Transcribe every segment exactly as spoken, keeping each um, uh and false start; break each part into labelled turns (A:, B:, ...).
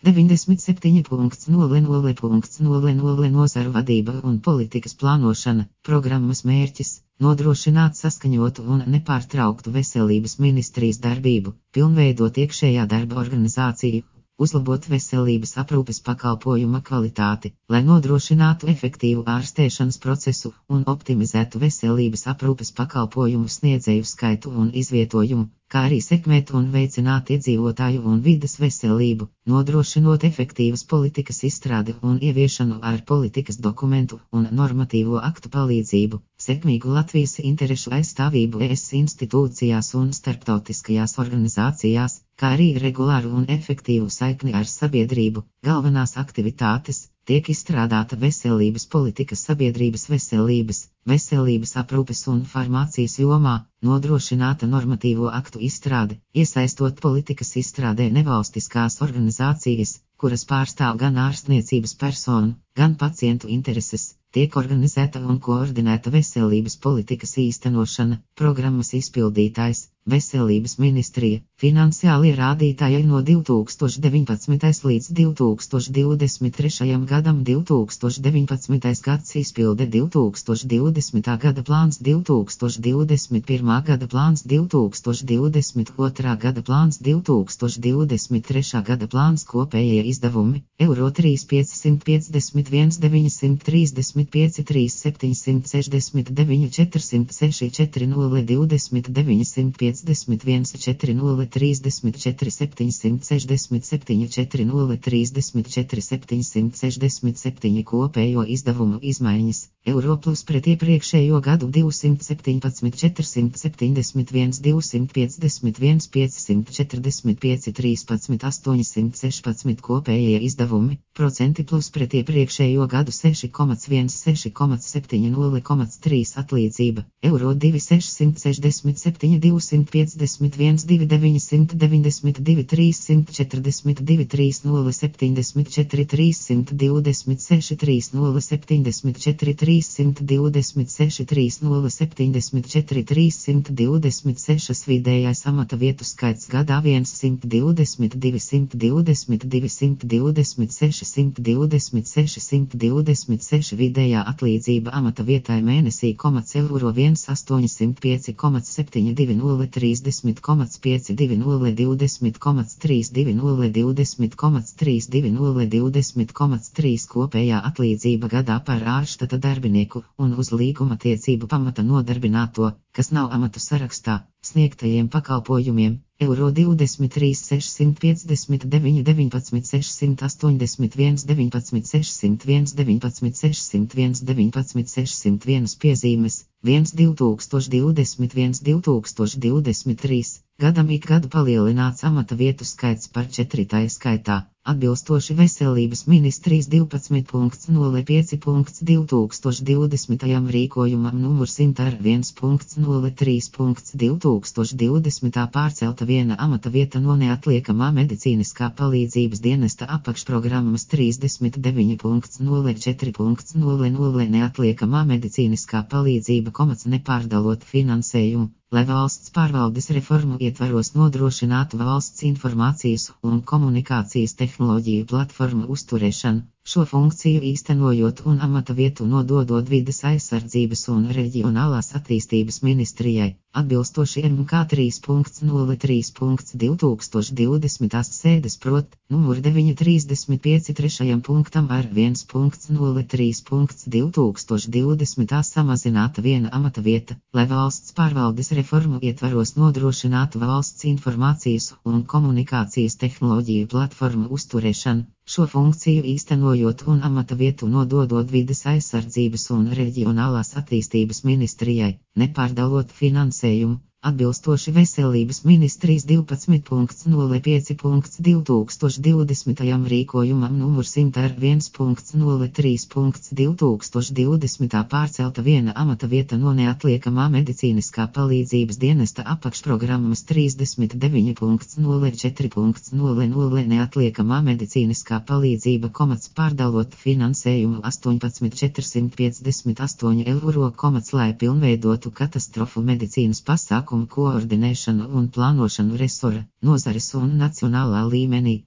A: deviņdesmit septiņi nulle nulle nulle nulle Nozaru vadība un politikas plānošana. Programmas mērķis - nodrošināt saskaņotu un nepārtrauktu veselības ministrijas darbību, pilnveidot iekšējā darba organizāciju, uzlabot veselības aprūpes pakalpojuma kvalitāti, lai nodrošinātu efektīvu ārstēšanas procesu un optimizētu veselības aprūpes pakalpojumu sniedzēju skaitu un izvietojumu, kā arī sekmēt un veicināt iedzīvotāju un vides veselību, nodrošinot efektīvas politikas izstrādi un ieviešanu ar politikas dokumentu un normatīvo aktu palīdzību, sekmīgu Latvijas interešu aizstāvību E S institūcijās un starptautiskajās organizācijās, kā arī regulāru un efektīvu saikni ar sabiedrību. Galvenās aktivitātes - tiek izstrādāta veselības politika sabiedrības veselības, veselības aprūpes un farmācijas jomā, nodrošināta normatīvo aktu izstrāde, iesaistot politikas izstrādē nevalstiskās organizācijas, kuras pārstāv gan ārstniecības personu, gan pacientu intereses, tiek organizēta un koordinēta veselības politikas īstenošana, programmas izpildītājs, Veselības ministrija, finansiālie rādītāji no divi tūkstoši deviņpadsmitais līdz divi tūkstoši divdesmit trešajam gadam divi tūkstoši deviņpadsmitais gads izpilde divi tūkstoši divdesmitā gada plāns divi tūkstoši divdesmit pirmā gada plāns divi tūkstoši divdesmit otrā gada plāns divi tūkstoši divdesmit trešā gada plāns kopējie izdevumi, eiro trīs piecsimt piecdesmit viens deviņsimt trīsdesmit pieci trīs septiņsimt sešdesmit deviņi četrsimt seši četri nulle divdesmit deviņsimt piecdesmit viens četri nulle trīsdesmit četri septiņsimt sešdesmit septiņi četri nulle trīsdesmit četri septiņsimt sešdesmit septiņi kopējo izdevumu izmaiņas, eiro plus pret iepriekšējo gadu divsimt septiņpadsmit četrsimt septiņdesmit viens divsimt piecdesmit viens piecsimt četrdesmit pieci trīspadsmit astoņsimt sešpadsmit kopējie izdevumi, procenti plus pret iepriekšējo gadu seši komats viens seši komats septiņi nulle komats trīs atlīdzība, eiro divi sešsimt sešdesmit septiņi divsimt piecdesmit viens divi deviņsimt deviņdesmit divi trīssimt četrdesmit divi trīs nulle septiņdesmit četri trīssimt divdesmit seši trīs nulle septiņdesmit četri trīssimt divdesmit seši trīs nulle septiņdesmit četri trīssimt divdesmit seši vidējais amata vietu skaits gadā simt divdesmit divi simt divdesmit divi simt divdesmit seši simt divdesmit seši simt divdesmit seši vidējā atlīdzība amata vietai mēnesī komats eiro viens astoņsimt pieci komats septiņi divi nulle trīsdesmit komats pieci divi nulle divdesmit komats trīs divi nulle divdesmit komats trīs divi nulle divdesmit komats trīs kopējā atlīdzība gadā par ārštata darbinieku un uz līguma tiecību pamata nodarbināto, kas nav amatu sarakstā, sniegtajiem pakalpojumiem, eiro divdesmit trīs sešsimt piecdesmit deviņi deviņpadsmit sešsimt astoņdesmit viens deviņpadsmit sešsimt viens deviņpadsmit sešsimt viens deviņpadsmit sešsimt viens piezīmes, viens divi tūkstoši divdesmit viens divi tūkstoši divdesmit trīs, gadam ik gadu palielināts amata vietu skaits par četri tai skaitā, atbilstoši Veselības ministrijas divpadsmit nulle pieci divi tūkstoši divdesmitajam rīkojumam numur simt viens nulle trīs divi tūkstoši divdesmitā pārcelta viena amata vieta no neatliekamā medicīniskā palīdzības dienesta apakšprogrammas trīsdesmit deviņi nulle četri nulle nulle neatliekamā medicīniskā palīdzība komats nepārdalot finansējumu, lai valsts pārvaldes reformu ietvaros nodrošinātu valsts informācijas un komunikācijas tehnoloģiju platformu uzturēšanu, šo funkciju īstenojot un amata vietu nododot vides aizsardzības un reģionālās attīstības ministrijai, atbilstoši M K trīs nulle trīs divi tūkstoši divdesmitās sēdes prot, numur deviņi trīsdesmit pieci trešajam punktam ar viens nulle trīs divi tūkstoši divdesmitā samazināta viena amata vieta, lai valsts pārvaldes reformu ietvaros nodrošinātu valsts informācijas un komunikācijas tehnoloģiju platformu uzturēšanu, šo funkciju īstenojot un amata vietu nododot vides aizsardzības un reģionālās attīstības ministrijai, nepārdalot finansējumu, atbilstoši Veselības ministrijas divpadsmit nulle pieci divi tūkstoši divdesmitajam rīkojumam numur simt viens nulle trīs divi tūkstoši divdesmitā pārcelta viena amata vieta no neatliekamā medicīniskā palīdzības dienesta apakšprogrammas trīsdesmit deviņi nulle četri nulle nulle neatliekamā medicīniskā palīdzība komats pārdalot finansējumu astoņpadsmit četrsimt piecdesmit astoņi eiro komats, lai pilnveidotu katastrofu medicīnas pasākumu koordinēšanu un plānošanu resora, nozares un nacionālā līmenī,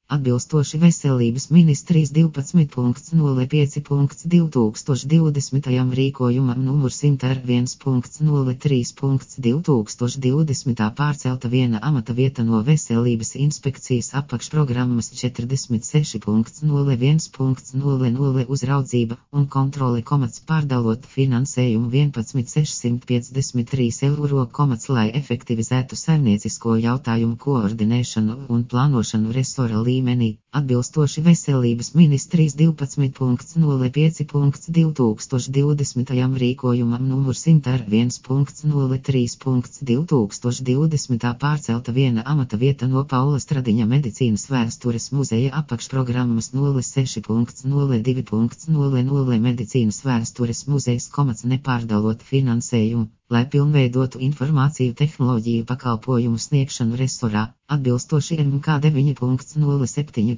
A: atbilstoši Veselības ministrijas divpadsmit nulle pieci divtūkstoš rīkojumam numur simt viens nulle trīs divtūkstoš pārcelta viena amata vieta no Veselības inspekcijas apakšprogrammas četrdesmit seši nulle viens nulle nulle uzraudzība un kontrole komats pārdalot finansējumu vienpadsmit sešsimt piecdesmit trīs eiro komats, lai efektivizētu saimniecisko jautājumu koordinēšanu un plānošanu resora līmenī, atbilstoši Veselības ministrijas divpadsmit nulle pieci divtūkstoš rīkojumam numur simt viens nulle trīs divtūkstoš pārcelta viena amata vieta no Paula Stradiņa medicīnas vēstures muzeja apakšprogrammas nulle seši nulle divi nulle nulle medicīnas vēstures muzejs komats nepārdalot finansējumu, lai pilnveidotu informāciju tehnoloģiju pakalpojumu sniegšanu resorā, atbilstoši M K deviņi nulle septiņi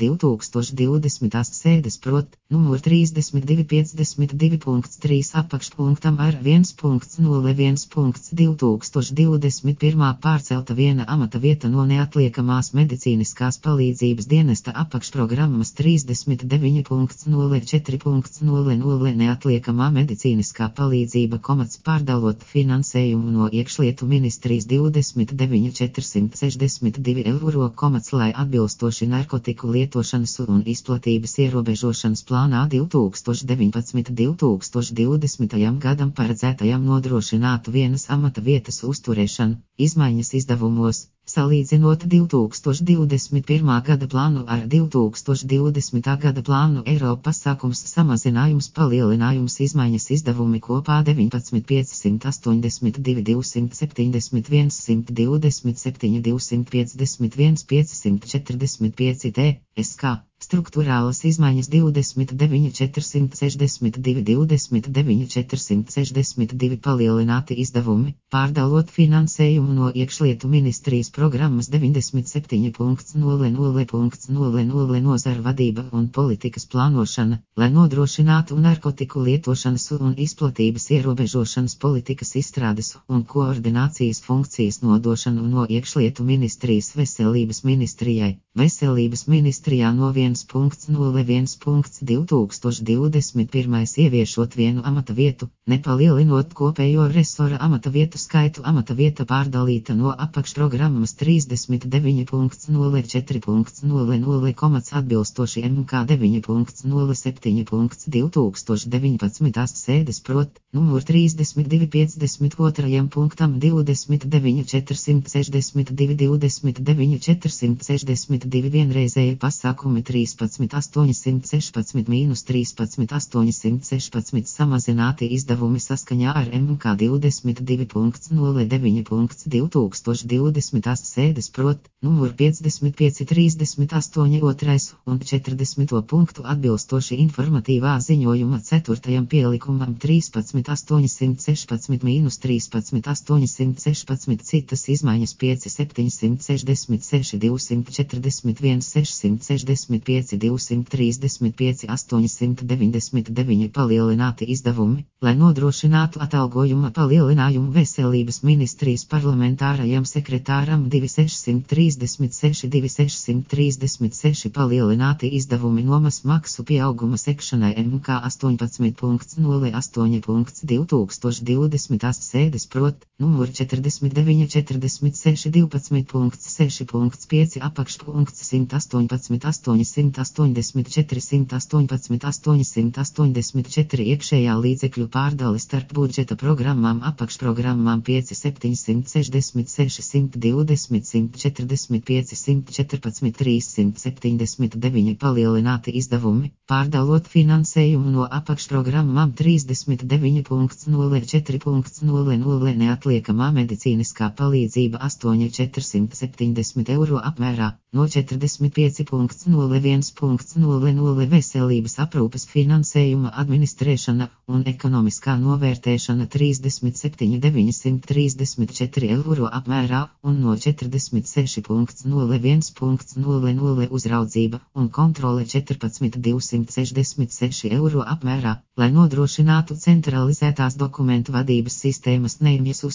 A: divtūkstoš sēdes prot, numur trīsdesmit divi piecdesmit divi trīs apakšpunktam ar viens nulle viens divtūkstoš divdesmit pirmā pārcelta viena amata vieta no neatliekamās medicīniskās palīdzības dienesta apakšprogrammas trīsdesmit deviņi nulle četri nulle nulle neatliekamā medicīniskā palīdzība komats pārdalot finansējumu no iekšlietu ministrijas divdesmit deviņi četrsimt sešdesmit divi eiro komats, lai atbilstoši narkotiku lietošanas un izplatības ierobežošanas plānā divtūkstoš deviņpadsmit līdz divtūkstoš divdesmitajam gadam paredzētajam nodrošinātu vienas amata vietas uzturēšanu, izmaiņas izdevumos, salīdzinot divtūkstoš divdesmit pirmā gada plānu ar divtūkstoš divdesmitā gada plānu. Eiropas pasākums samazinājums palielinājums izmaiņas izdevumi kopā deviņpadsmit piecsimt astoņdesmit divi divsimt septiņdesmit viens simt divdesmit septiņi divsimt piecdesmit viens piecsimt četrdesmit pieci T S K. Struktūrālas izmaiņas divdesmit deviņi četrsimt sešdesmit divi divdesmit deviņi četrsimt sešdesmit divi palielināti izdevumi, pārdalot finansējumu no iekšlietu ministrijas programmas deviņdesmit septiņi nulle nulle nulle nulle nozara vadība un politikas plānošana, lai nodrošinātu narkotiku lietošanas un izplatības ierobežošanas politikas izstrādes un koordinācijas funkcijas nodošanu no iekšlietu ministrijas Veselības ministrijai. Veselības ministrijā no viens nulle viens divtūkstoš divdesmit pirmais ieviešot vienu amata vietu, nepalielinot kopējo resora amata vietu skaitu. Amata vieta pārdalīta no apakšprogrammas trīsdesmit deviņi nulle četri nulle nulle komats atbilstoši M K deviņi nulle septiņi divtūkstoš deviņpadsmitās sēdes prot, numur trīsdesmit divi piecdesmit otrajam punktam divdesmit deviņi četrsimt sešdesmit divi divdesmit deviņi četrsimt sešdesmit divi vienreizēji pasākumi trīspadsmit astoņsimt sešpadsmit mīnus trīspadsmit astoņsimt sešpadsmit samazināti izdevumi saskaņā ar M K divdesmit divi nulle deviņi divtūkstoš divdesmitās sēdes prot, numur piecdesmit pieci trīsdesmit astoņi otrais un četrdesmit punktu atbilstoši informatīvā ziņojuma ceturtajam pielikumam trīspadsmit astoņsimt sešpadsmit mīnus trīspadsmit astoņsimt sešpadsmit citas izmaiņas pieci septiņsimt sešdesmit seši divsimt četrdesmit viens sešsimt sešdesmit pieci divsimt trīsdesmit pieci astoņsimt deviņdesmit deviņi palielināti izdevumi, lai nodrošinātu atalgojuma palielinājumu Veselības ministrijas parlamentārajam sekretāram divi sešsimt trīsdesmit seši divi sešsimt trīsdesmit seši palielināti izdevumi nomas maksu pieauguma sekšanai M K astoņpadsmit nulle astoņi divtūkstoš divdesmitās sēdes prot, numur četrdesmit deviņi četrdesmit seši divpadsmit seši pieci apakšpunkts simt astoņpadsmit astoņsimt astoņdesmit četri simt astoņpadsmit astoņsimt astoņdesmit četri iekšējā līdzekļu pārdale starp budžeta programmām apakšprogrammām pieci septiņsimt sešdesmit seši simt divdesmit simt četrdesmit pieci simt četrpadsmit trīssimt septiņdesmit deviņi palielināti izdevumi, pārdalot finansējumu no apakšprogrammām trīsdesmit deviņi nulle četri nulle nulle neatliekamā medicīniskā palīdzība astoņi četrsimt septiņdesmit eiro apmērā, no četrdesmit pieci nulle viens nulle nulle veselības aprūpes finansējuma administrēšana un ekonomiskā novērtēšana trīsdesmit septiņi deviņsimt trīsdesmit četri eiro apmērā un no četrdesmit seši nulle viens nulle nulle uzraudzība un kontrole četrpadsmit divsimt sešdesmit seši eiro apmērā, lai nodrošinātu centralizētās dokumentu vadības sistēmas neimjas uzturēšanu.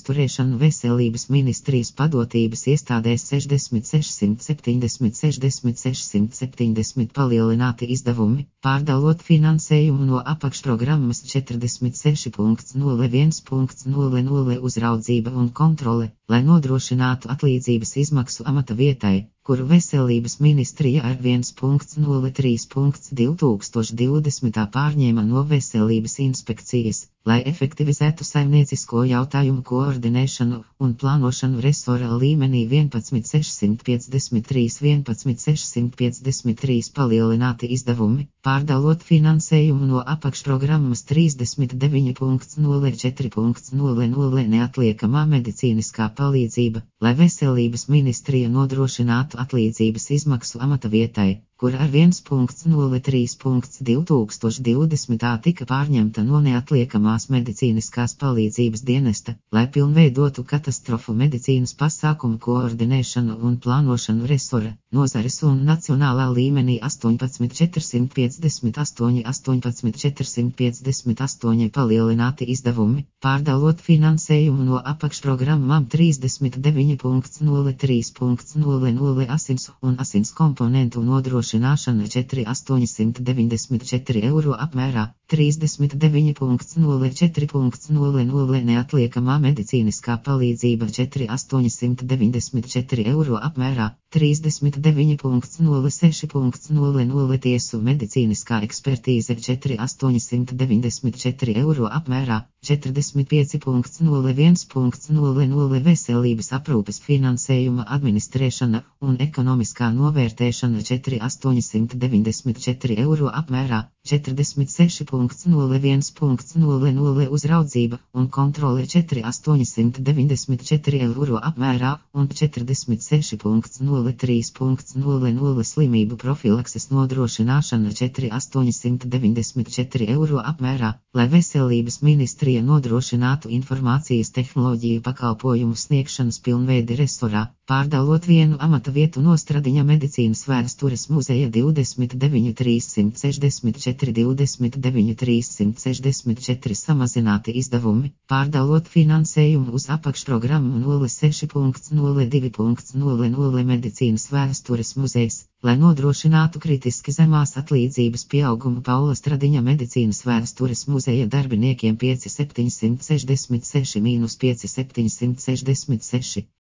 A: aizturēšanu veselības ministrijas padotības iestādēs sešdesmit sešsimt septiņdesmit sešdesmit sešsimt septiņdesmit palielināti izdevumi, pārdalot finansējumu no apakšprogrammas četrdesmit seši nulle viens nulle nulle uzraudzība un kontrole, lai nodrošinātu atlīdzības izmaksu amata vietai, kuru veselības ministrija ar viens nulle trīs divi tūkstoši divdesmitā pārņēma no veselības inspekcijas, lai efektivizētu saimniecisko jautājumu koordinēšanu un plānošanu resora līmenī vienpadsmit sešsimt piecdesmit trīs vienpadsmit sešsimt piecdesmit trīs palielināti izdevumi, pārdalot finansējumu no apakšprogrammas trīsdesmit deviņi nulle četri nulle nulle neatliekamā medicīniskā palīdzība, lai veselības ministrija nodrošinātu atlīdzības izmaksu amata vietai, kur ar viens nulle trīs divi tūkstoši divdesmitā tika pārņemta no neatliekamās medicīniskās palīdzības dienesta, lai pilnveidotu katastrofu medicīnas pasākumu koordinēšanu un plānošanu resora, nozares un nacionālā līmenī astoņpadsmit četrsimt piecdesmit astoņi astoņpadsmit četrsimt piecdesmit astoņi palielināti izdevumi, pārdalot finansējumu no apakšprogrammām trīsdesmit deviņi nulle trīs nulle nulle asins un asins komponentu nodrošināšana četri astoņsimt deviņdesmit četri eiro apmērā, trīsdesmit deviņi nulle četri nulle nulle neatliekamā medicīniskā palīdzība četri astoņsimt deviņdesmit četri eiro apmērā, trīsdesmit deviņi nulle seši nulle nulle tiesu medicīniskā ekspertīze četri astoņsimt deviņdesmit četri eiro apmērā, četrdesmit pieci nulle viens nulle nulle veselības aprūpes finansējuma administrēšana un ekonomiskā novērtēšana četri astoņsimt deviņdesmit četri eiro apmērā, četrdesmit seši nulle viens nulle nulle uzraudzība un kontrole četri astoņsimt deviņdesmit četri eiro apmērā un četrdesmit seši nulle trīs nulle nulle slimību profilakses nodrošināšana četri astoņsimt deviņdesmit četri eiro apmērā, lai veselības ministrija nodrošinātu informācijas tehnoloģiju pakalpojumu sniegšanas pilnveidi resorā, pārdalot vienu amata vietu no Stradiņa medicīnas vēstures muzeja divdesmit deviņi trīssimt sešdesmit četri divdesmit deviņi trīssimt sešdesmit četri samazināti izdevumi, pārdalot finansējumu uz apakšprogrammu nulle seši nulle divi nulle nulle medicīnas vēstures muzejs, lai nodrošinātu kritiski zemās atlīdzības pieaugumu Paula Stradiņa medicīnas vēstures muzeja darbiniekiem pieci septiņsimt sešdesmit seši mīnus pieci septiņsimt sešdesmit seši.